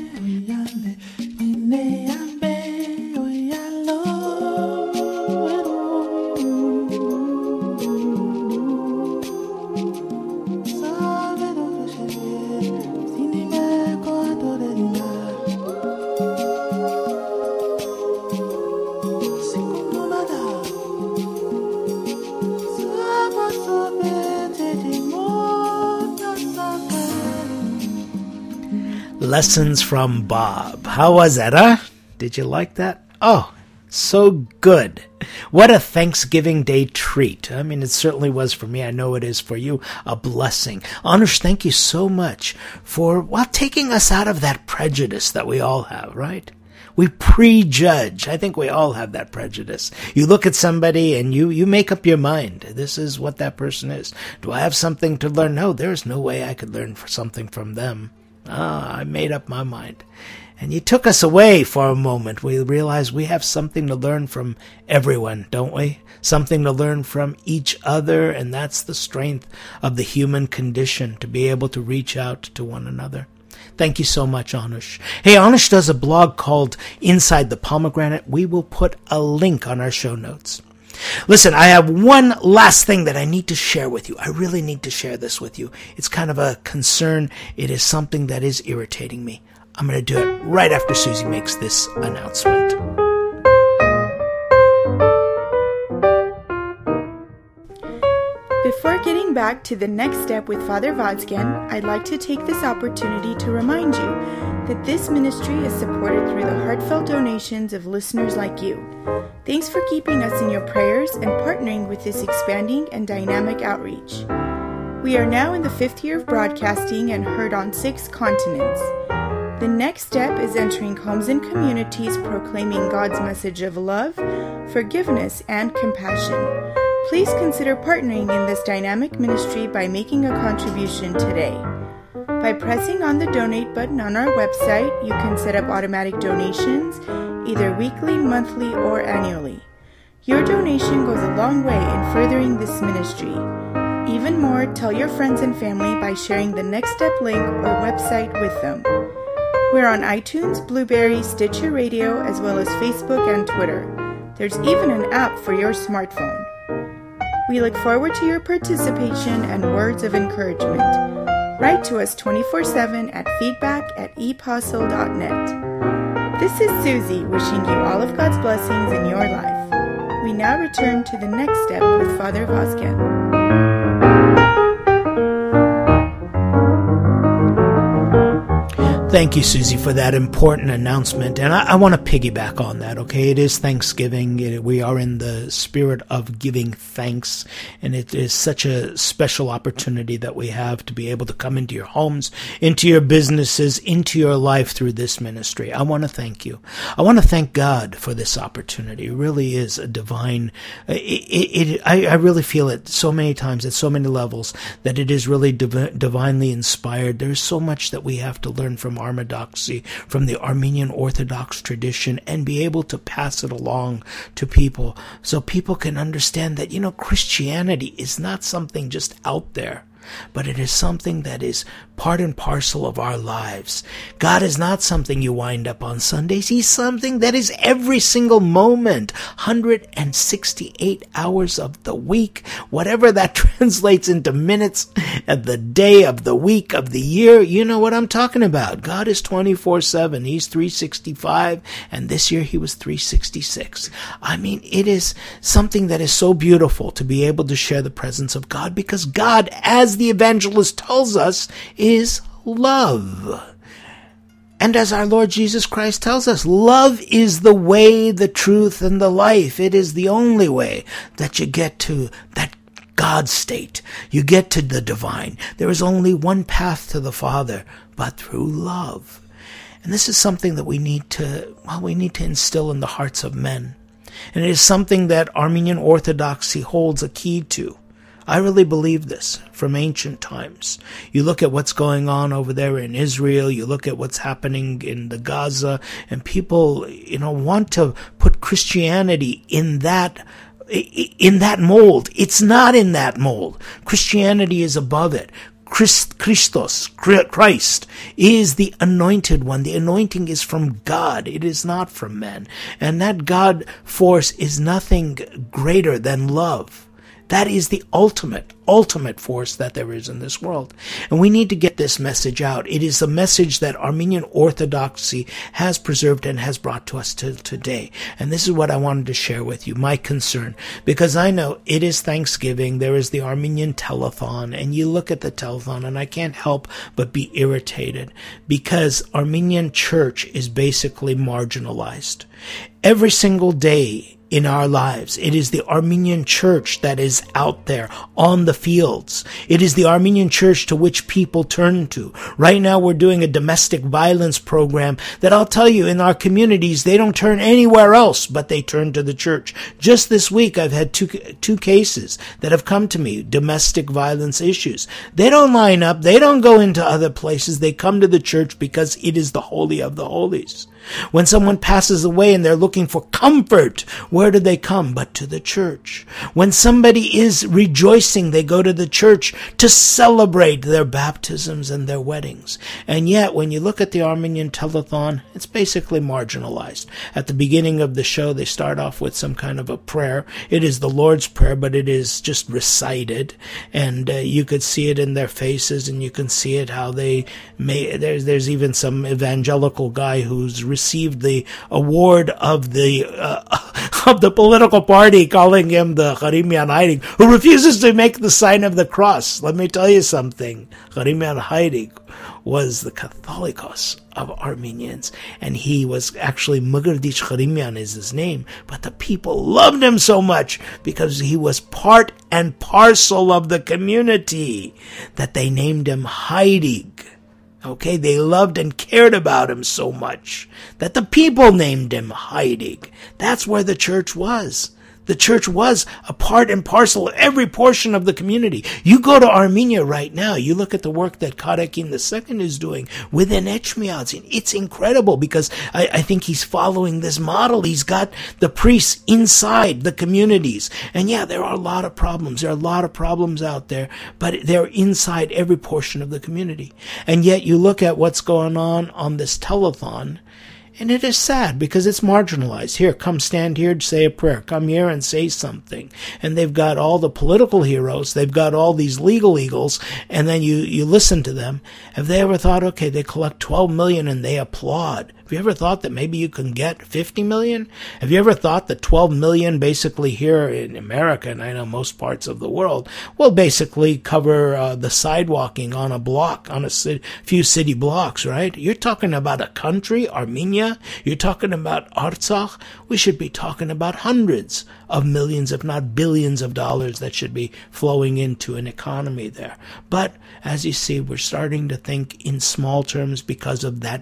Lessons from Bob. How was that, huh? Did you like that? Oh, so good. What a Thanksgiving Day treat. I mean, it certainly was for me. I know it is for you. A blessing. Anush, thank you so much for, well, taking us out of that prejudice that we all have, right? We prejudge. I think we all have that prejudice. You look at somebody and you, you make up your mind. This is what that person is. Do I have something to learn? No, there's no way I could learn something from them. Ah, I made up my mind. And you took us away for a moment. We realized we have something to learn from everyone, don't we? Something to learn from each other, and that's the strength of the human condition, to be able to reach out to one another. Thank you so much, Anush. Hey, Anush does a blog called Inside the Pomegranate. We will put a link on our show notes. Listen, I have one last thing that I need to share with you. I really need to share this with you. It's kind of a concern. It is something that is irritating me. I'm going to do it right after Susie makes this announcement. Before getting back to the next step with Father Vazgen, I'd like to take this opportunity to remind you that this ministry is supported through the heartfelt donations of listeners like you. Thanks for keeping us in your prayers and partnering with this expanding and dynamic outreach. We are now in the fifth year of broadcasting and heard on six continents. The next step is entering homes and communities proclaiming God's message of love, forgiveness, and compassion. Please consider partnering in this dynamic ministry by making a contribution today. By pressing on the donate button on our website, you can set up automatic donations, either weekly, monthly, or annually. Your donation goes a long way in furthering this ministry. Even more, tell your friends and family by sharing the Next Step link or website with them. We're on iTunes, Blueberry, Stitcher Radio, as well as Facebook and Twitter. There's even an app for your smartphone. We look forward to your participation and words of encouragement. Write to us twenty-four seven at feedback at epostle dot net. This is Susie wishing you all of God's blessings in your life. We now return to the next step with Father Vazgen. Thank you, Susie, for that important announcement. And I, I want to piggyback on that, okay? It is Thanksgiving. It, we are in the spirit of giving thanks. And it is such a special opportunity that we have to be able to come into your homes, into your businesses, into your life through this ministry. I want to thank you. I want to thank God for this opportunity. It really is a divine, it, it, it, I, I really feel it so many times at so many levels that it is really div- divinely inspired. There's so much that we have to learn from Orthodoxy, from the Armenian Orthodox tradition, and be able to pass it along to people so people can understand that, you know, Christianity is not something just out there, but it is something that is part and parcel of our lives. God is not something you wind up on Sundays. He's something that is every single moment, one hundred sixty-eight hours of the week, whatever that translates into minutes of the day, of the week, of the year. You know what I'm talking about. God is twenty-four seven. He's three sixty-five, and this year he was three sixty-six. I mean, it is something that is so beautiful to be able to share the presence of God, because God, as the evangelist tells us, is love. And as our Lord Jesus Christ tells us, love is the way, the truth, and the life. It is the only way that you get to that God state. You get to the divine. There is only one path to the Father, but through love. And this is something that we need to, well, we need to instill in the hearts of men. And it is something that Armenian Orthodoxy holds a key to. I really believe this from ancient times. You look at what's going on over there in Israel, you look at what's happening in the Gaza, and people, you know, want to put Christianity in that in that mold. It's not in that mold. Christianity is above it. Christ, Christos, Christ, is the anointed one. The anointing is from God. It is not from men. And that God force is nothing greater than love. That is the ultimate, ultimate force that there is in this world. And we need to get this message out. It is the message that Armenian Orthodoxy has preserved and has brought to us till today. And this is what I wanted to share with you, my concern. Because I know it is Thanksgiving, there is the Armenian telethon, and you look at the telethon, and I can't help but be irritated. Because Armenian church is basically marginalized. Every single day in our lives, it is the Armenian church that is out there on the fields. It is the Armenian church to which people turn to. Right now we're doing a domestic violence program that I'll tell you, in our communities, they don't turn anywhere else, but they turn to the church. Just this week, I've had two, two cases that have come to me, domestic violence issues. They don't line up. They don't go into other places. They come to the church because it is the holy of the holies. When someone passes away and they're looking for comfort, where do they come but to the church? When somebody is rejoicing, they go to the church to celebrate their baptisms and their weddings. And yet, when you look at the Armenian telethon, it's basically marginalized. At the beginning of the show, they start off with some kind of a prayer. It is the Lord's Prayer, but it is just recited. And uh, you could see it in their faces, and you can see it how they may, there's, there's even some evangelical guy who's received the award of the, uh, of the political party, calling him the Charimian Heilig, who refuses to make the sign of the cross. Let me tell you something. Charimian Heilig was the Catholicos of Armenians, and he was actually Mugardich Charimian is his name, but the people loved him so much because he was part and parcel of the community that they named him Heilig. Okay, they loved and cared about him so much that the people named him Heilig. That's where the church was. The church was a part and parcel of every portion of the community. You go to Armenia right now, you look at the work that Karakin the Second is doing within Echmiadzin. It's incredible because I, I think he's following this model. He's got the priests inside the communities. And yeah, there are a lot of problems. There are a lot of problems out there, but they're inside every portion of the community. And yet you look at what's going on on this telethon, and it is sad because it's marginalized. Here, come stand here, say a prayer. Come here and say something. And they've got all the political heroes. They've got all these legal eagles. And then you, you listen to them. Have they ever thought, okay, they collect twelve million and they applaud? Have you ever thought that maybe you can get fifty million? Have you ever thought that twelve million basically here in America, and I know most parts of the world, will basically cover uh, the sidewalking on a block, on a ci- few city blocks, right? You're talking about a country, Armenia. You're talking about Artsakh. We should be talking about hundreds of millions, if not billions of dollars that should be flowing into an economy there. But as you see, we're starting to think in small terms because of that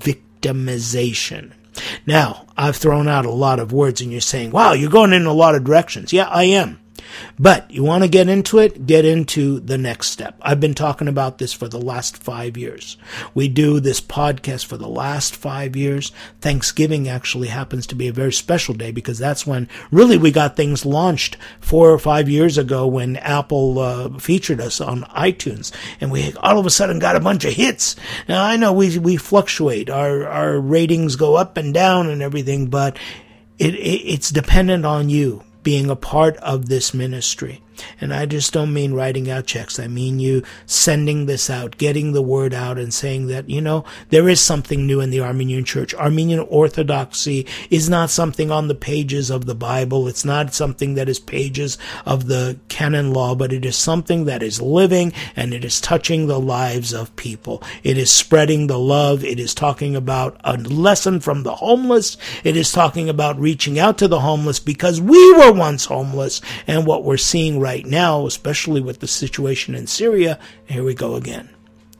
victimization. Now, I've thrown out a lot of words and you're saying, wow, you're going in a lot of directions. Yeah, I am. But you want to get into it? Get into the next step. I've been talking about this for the last five years. We do this podcast for the last five years. Thanksgiving actually happens to be a very special day because that's when really we got things launched four or five years ago when Apple uh, featured us on iTunes. And we all of a sudden got a bunch of hits. Now, I know we we fluctuate. Our, our ratings go up and down and everything, but it, it it's dependent on you being a part of this ministry. And I just don't mean writing out checks. I mean you sending this out, getting the word out and saying that, you know, there is something new in the Armenian church. Armenian Orthodoxy is not something on the pages of the Bible. It's not something that is pages of the canon law, but it is something that is living and it is touching the lives of people. It is spreading the love. It is talking about a lesson from the homeless. It is talking about reaching out to the homeless because we were once homeless, and what we're seeing right Right now, especially with the situation in Syria, here we go again.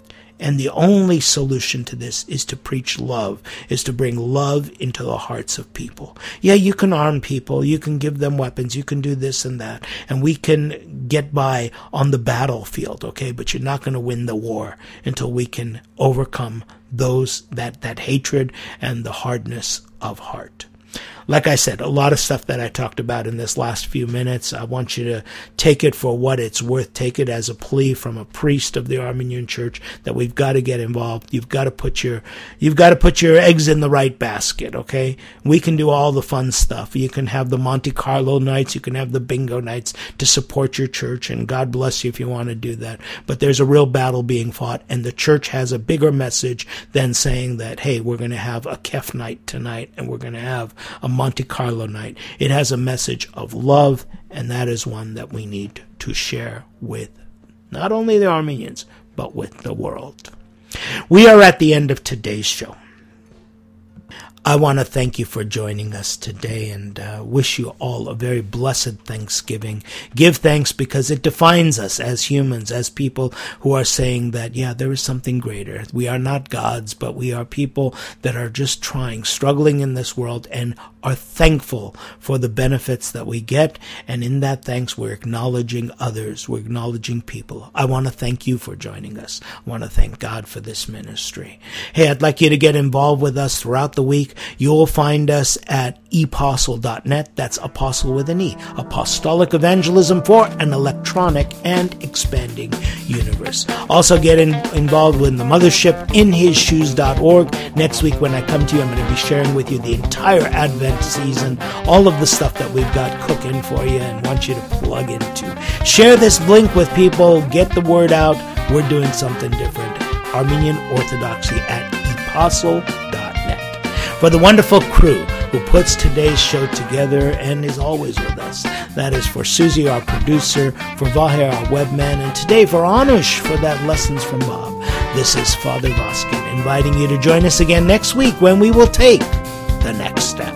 And the only solution to this is to preach love, is to bring love into the hearts of people. Yeah, you can arm people, you can give them weapons, you can do this and that, and we can get by on the battlefield, okay? But you're not going to win the war until we can overcome those, that, that hatred and the hardness of heart. Like I said, a lot of stuff that I talked about in this last few minutes, I want you to take it for what it's worth. Take it as a plea from a priest of the Armenian Church that we've got to get involved. You've got to put your, you've got to put your eggs in the right basket, okay? We can do all the fun stuff. You can have the Monte Carlo nights, you can have the bingo nights to support your church, and God bless you if you want to do that. But there's a real battle being fought, and the church has a bigger message than saying that, hey, we're going to have a kef night tonight, and we're going to have a Monte Carlo night. It has a message of love, and that is one that we need to share with not only the Armenians, but with the world. We are at the end of today's show. I want to thank you for joining us today and uh, wish you all a very blessed Thanksgiving. Give thanks because it defines us as humans, as people who are saying that, yeah, there is something greater. We are not gods, but we are people that are just trying, struggling in this world and are thankful for the benefits that we get, and in that thanks, we're acknowledging others. We're acknowledging people. I want to thank you for joining us. I want to thank God for this ministry. Hey, I'd like you to get involved with us throughout the week. You'll find us at epostle dot net. That's apostle with an E. Apostolic Evangelism for an electronic and expanding universe. Also get in, involved with the mothership in his shoes dot org. Next week when I come to you, I'm going to be sharing with you the entire Advent season, all of the stuff that we've got cooking for you and want you to plug into. Share this link with people. Get the word out. We're doing something different. Armenian Orthodoxy at epostle dot net. For the wonderful crew who puts today's show together and is always with us. That is for Susie, our producer, for Vaher, our webman, and today for Anush for that Lessons from Bob. This is Father Voskin inviting you to join us again next week when we will take the next step.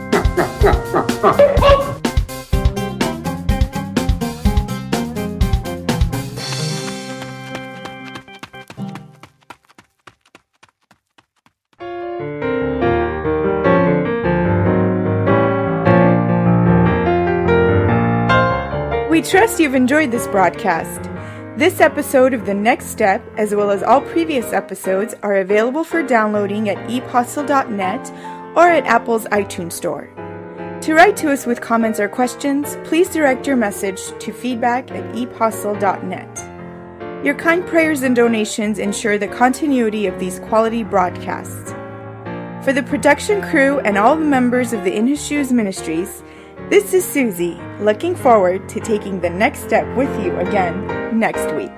We trust you've enjoyed this broadcast. This episode of The Next Step, as well as all previous episodes, are available for downloading at epostle dot net or at Apple's iTunes Store. To write to us with comments or questions, please direct your message to feedback at epostle dot net. Your kind prayers and donations ensure the continuity of these quality broadcasts. For the production crew and all the members of the In His Shoes Ministries, this is Susie, looking forward to taking the next step with you again next week.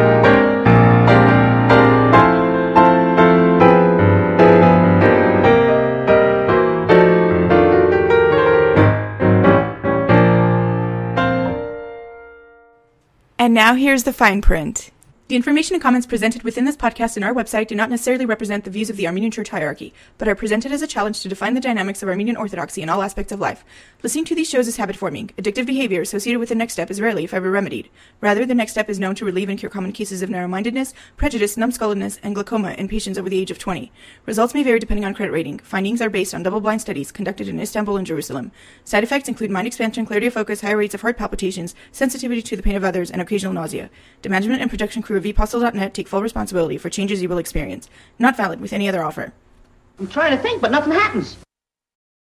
And now here's the fine print. The information and comments presented within this podcast and our website do not necessarily represent the views of the Armenian Church hierarchy, but are presented as a challenge to define the dynamics of Armenian Orthodoxy in all aspects of life. Listening to these shows is habit-forming. Addictive behavior associated with the next step is rarely, if ever, remedied. Rather, the next step is known to relieve and cure common cases of narrow-mindedness, prejudice, numbskulledness, and glaucoma in patients over the age of twenty. Results may vary depending on credit rating. Findings are based on double-blind studies conducted in Istanbul and Jerusalem. Side effects include mind expansion, clarity of focus, higher rates of heart palpitations, sensitivity to the pain of others, and occasional nausea. The management and production crew of epostle dot net take full responsibility for changes you will experience. Not valid with any other offer. I'm trying to think, but nothing happens.